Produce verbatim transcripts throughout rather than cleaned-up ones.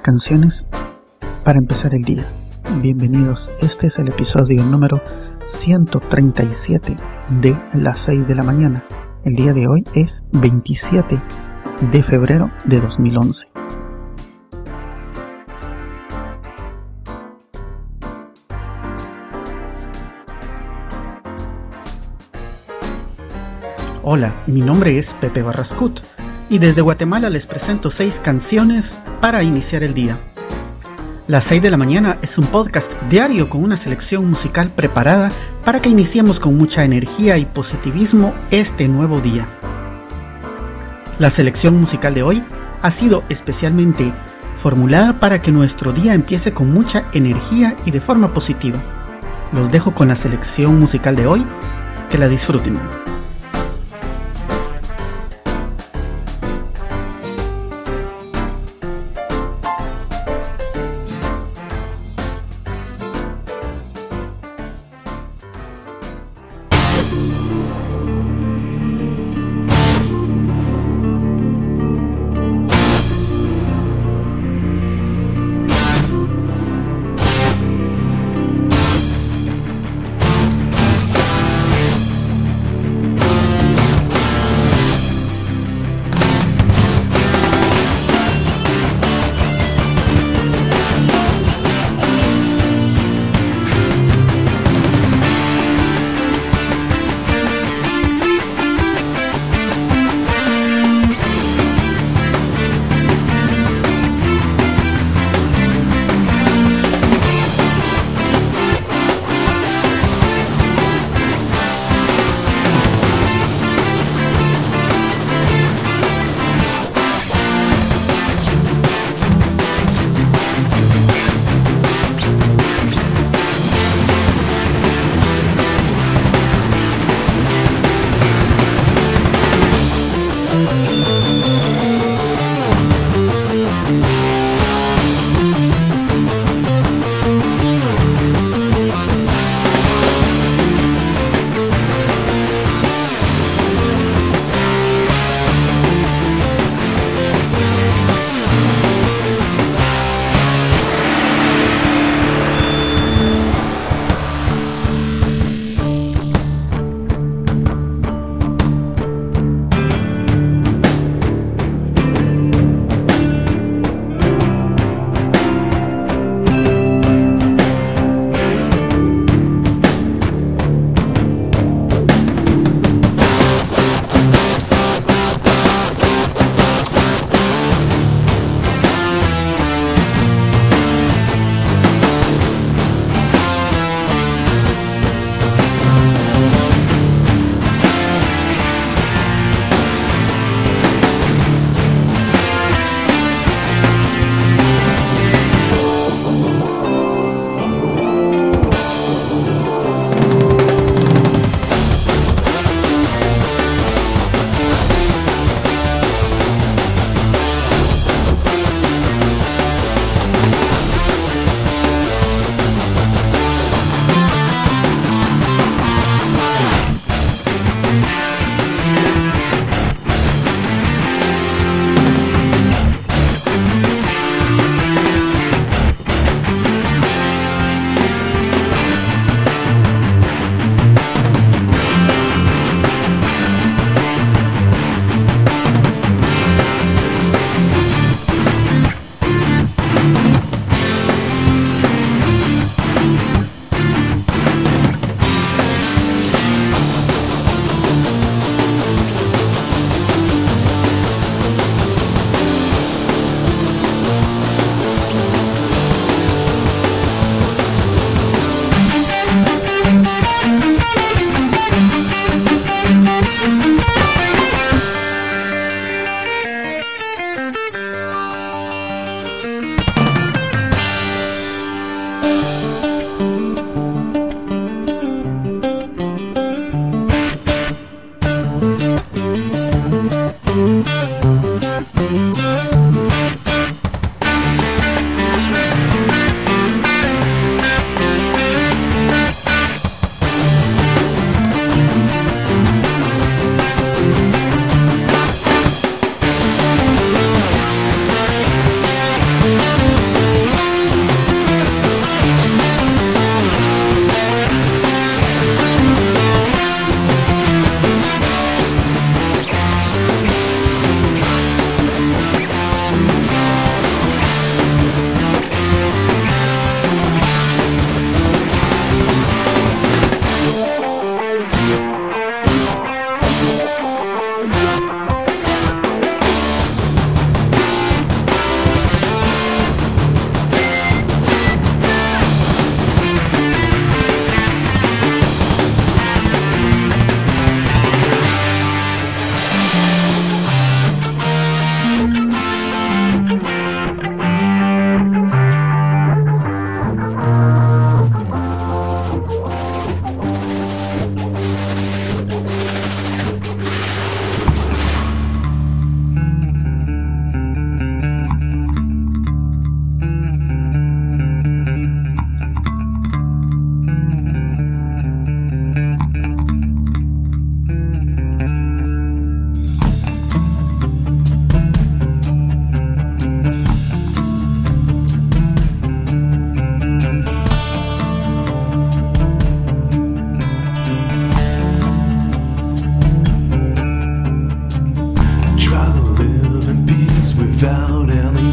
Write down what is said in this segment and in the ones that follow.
canciones para empezar el día. Bienvenidos, este es el episodio número ciento treinta y siete de las seis de la mañana. El día de hoy es veintisiete de febrero de dos mil once. Hola, mi nombre es Pepe Barrascut y desde Guatemala les presento seis canciones para iniciar el día. Las seis de la mañana es un podcast diario con una selección musical preparada para que iniciemos con mucha energía y positivismo este nuevo día. La selección musical de hoy ha sido especialmente formulada para que nuestro día empiece con mucha energía y de forma positiva. Los dejo con la selección musical de hoy, que la disfruten.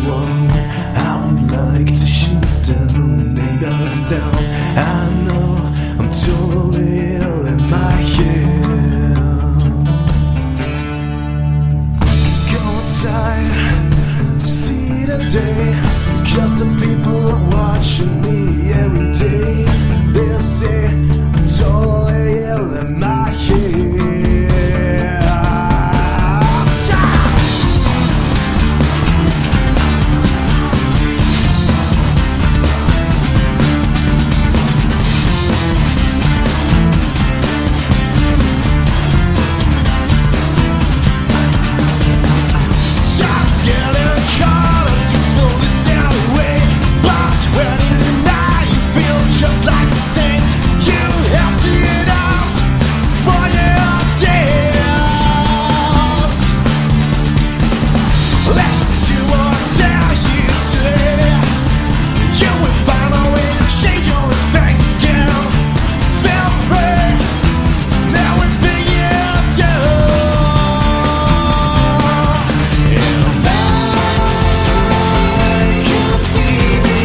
wall. I would like to shoot down, neighbors down. I know I'm totally ill in my head. Go outside to see the day, because the people are watching me every day. They say I'm totally ill in my head. Just like the same, you have to get out for your days. Listen to what I tell you today. You will find a way to change your mistakes again. Feel free in everything you do. And I can see me.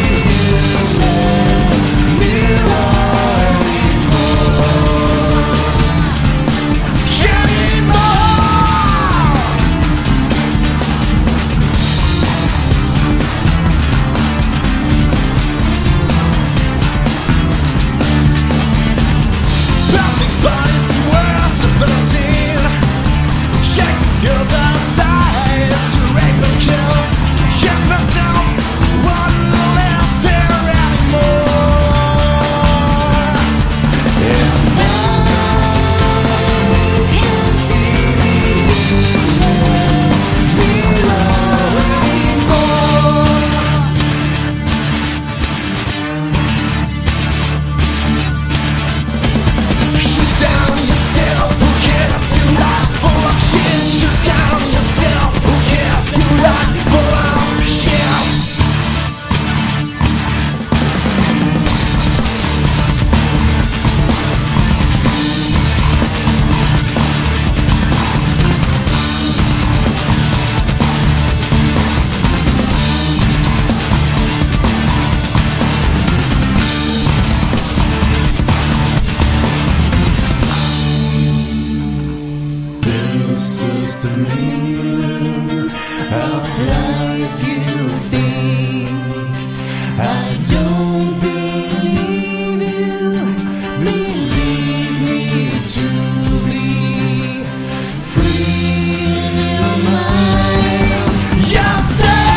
The meaning of life, you think I don't believe you. Believe me to be free in your mind. Yourself.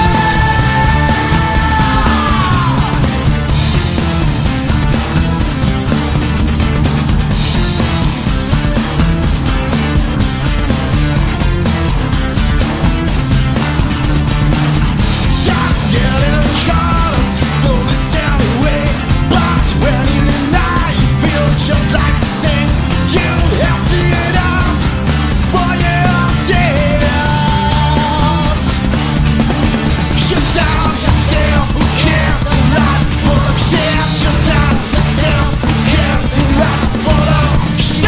Just like the same, you have to get out for your days. Shut down yourself, who cares? A lot full of shit. Shut down yourself, who cares? A lot full of shit.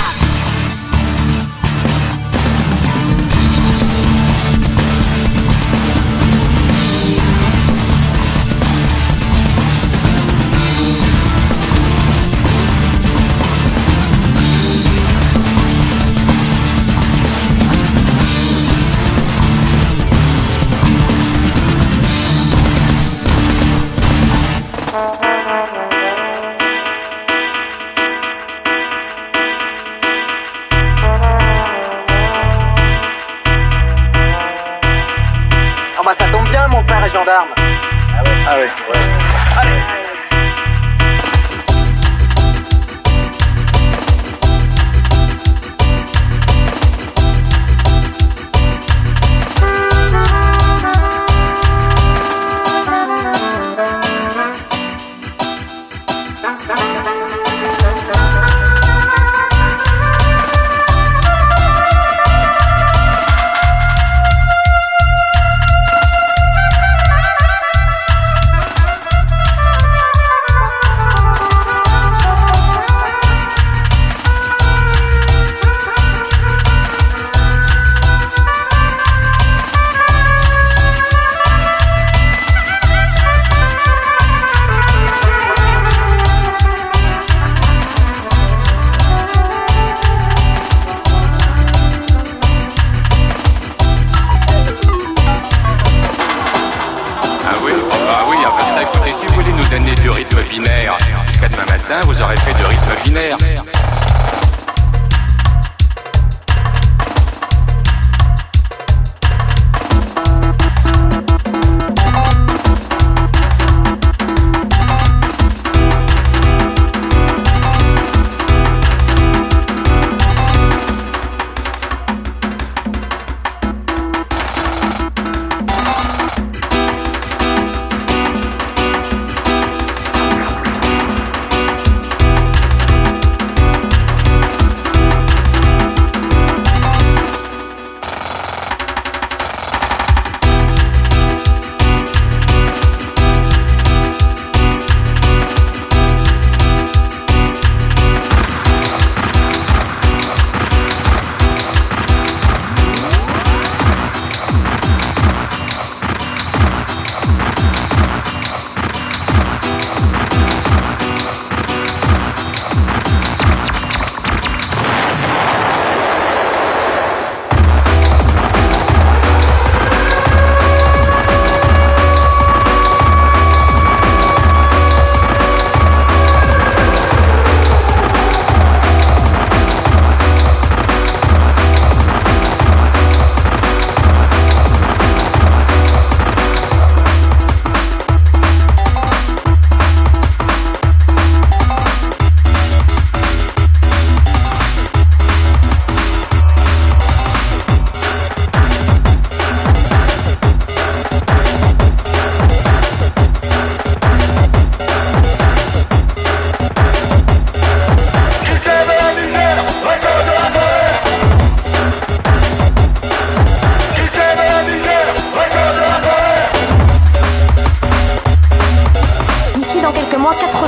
Oh bah ça tombe bien, mon père est gendarme. Ah ouais, ah ouais, ouais. Allez.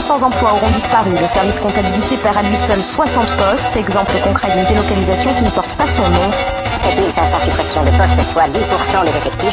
cents emplois auront disparu. Le service comptabilité perd à lui seul soixante postes. Exemple concret d'une délocalisation qui ne porte pas son nom. sept mille cinq cents suppressions de postes, soit dix pour cent des effectifs.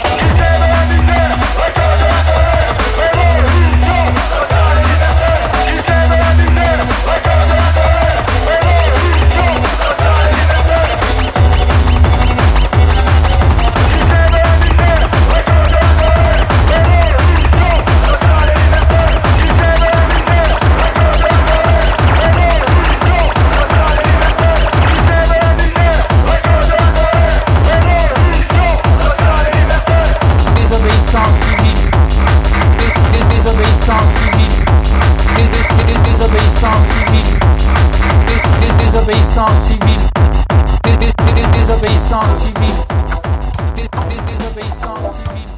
Désobéissance civile, désobéissance civile, désobéissance civile.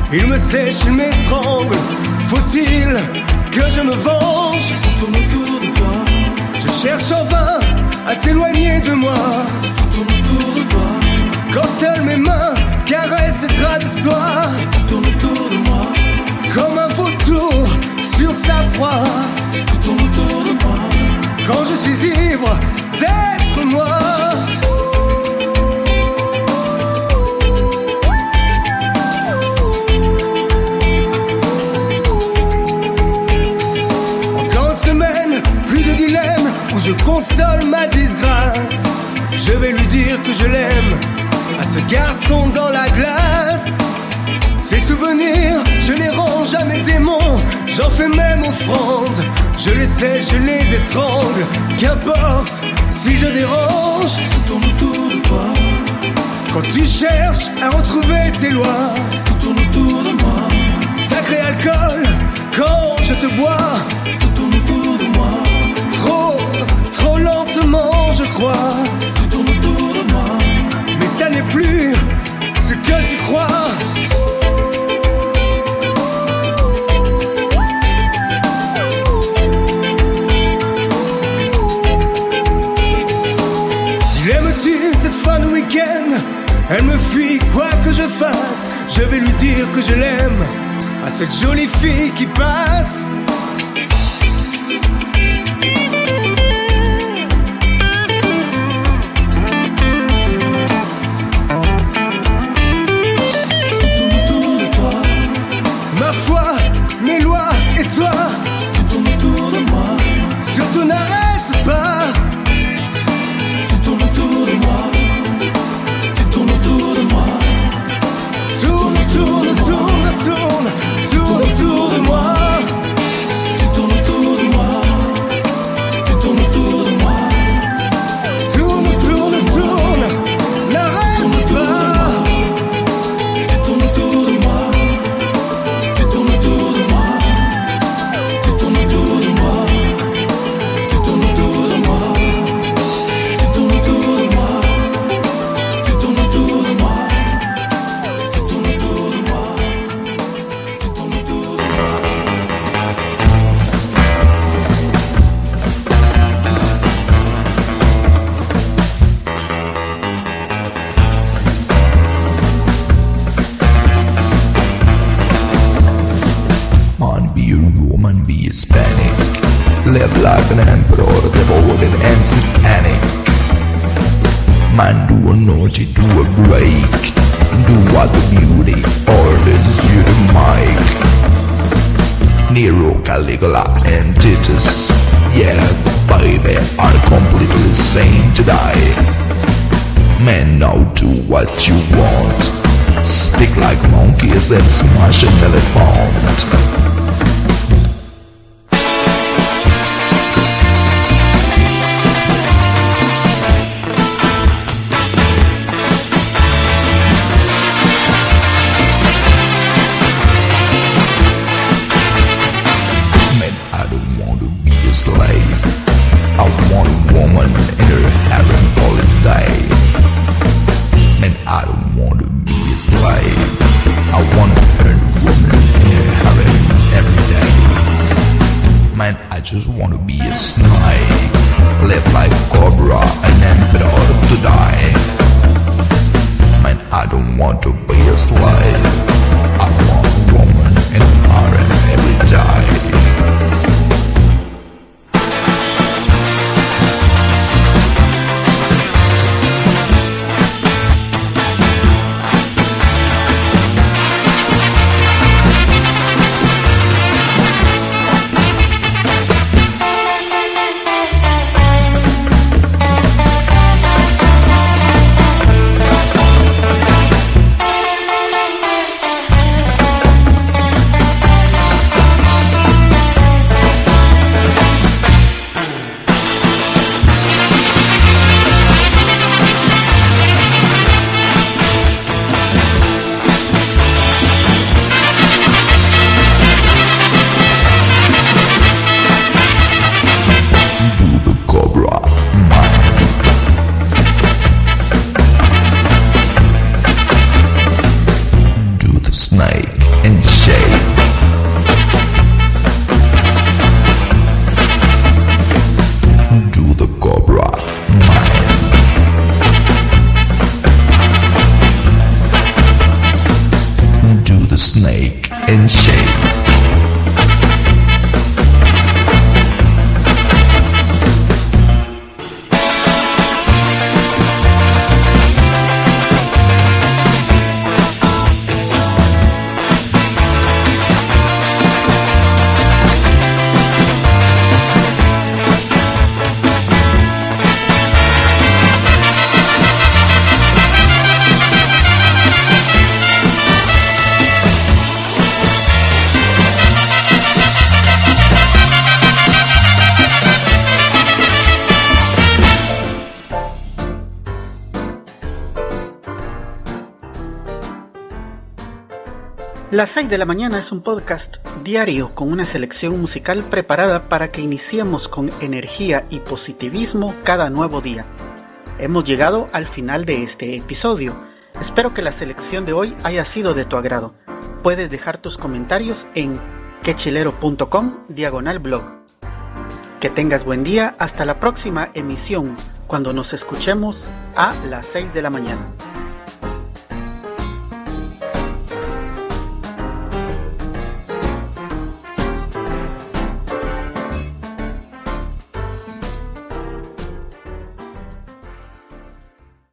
Il me sèche, il m'étrangle. Faut-il que je me venge? Tout tourne autour de toi. Je cherche en vain à t'éloigner de moi. Tout tourne autour de toi. Quand seules mes mains caressent ces draps de soie. Tout tourne autour de moi. Comme un vautour sur sa proie. Tout tourne autour de moi. Quand je suis ivre d'être moi. Plus de dilemme où je console ma disgrâce. Je vais lui dire que je l'aime à ce garçon dans la glace. Ses souvenirs, je les range à mes démons. J'en fais même offrande. Je les sèche, je les étrangle. Qu'importe si je dérange. Tout tourne autour de toi. Quand tu cherches à retrouver tes lois. Tout tourne autour de moi. Sacré alcool, quand je te bois. Tout tourne autour de moi. Trop, trop lentement je crois. Tout tourne autour de moi. Mais ça n'est plus ce que tu crois. Il aime-tu cette fin de week-end? Elle me fuit quoi que je fasse. Je vais lui dire que je l'aime à cette jolie fille qui passe. Ma foi, mes lois et toi. Tu tournes autour de moi. Surtout n'arrête pas. Tu tournes autour de moi. Tu tournes autour de moi. Tourne, tourne, tourne, tourne. Tourne autour de moi. Tu tournes autour de moi. Tu tournes autour de moi. Tourne, tourne, tourne. N'arrête pas. Tu tournes autour de moi. Tu tournes autour de moi. Tu tournes autour de moi. Tu tournes autour de moi. Tu tournes autour de moi. Tu tournes autour de moi. Tu tournes autour de moi. Tu tournes autour de moi. Man, be a Roman, be Hispanic. Live like an emperor, devoted and satanic. Man, do a naughty, do a break. Do what the beauty orders you to make. Nero, Caligula, and Titus. Yeah, baby, are completely sane to die. Man, now do what you want. Speak like monkeys and smash an elephant. Man, I don't want to be a slave. I want a woman in her harem all day. Man, I don't want to be a slave. I want to earn a woman in her harem every day. Man, I just want to be a snake. Live like Cobra, an emperor to die. Man, I don't want to be a slave. I want a woman in her harem every day. snake and shake. Las seis de la mañana es un podcast diario con una selección musical preparada para que iniciemos con energía y positivismo cada nuevo día. Hemos llegado al final de este episodio. Espero que la selección de hoy haya sido de tu agrado. Puedes dejar tus comentarios en quechilero.com diagonal blog. Que tengas buen día hasta la próxima emisión, cuando nos escuchemos a las seis de la mañana.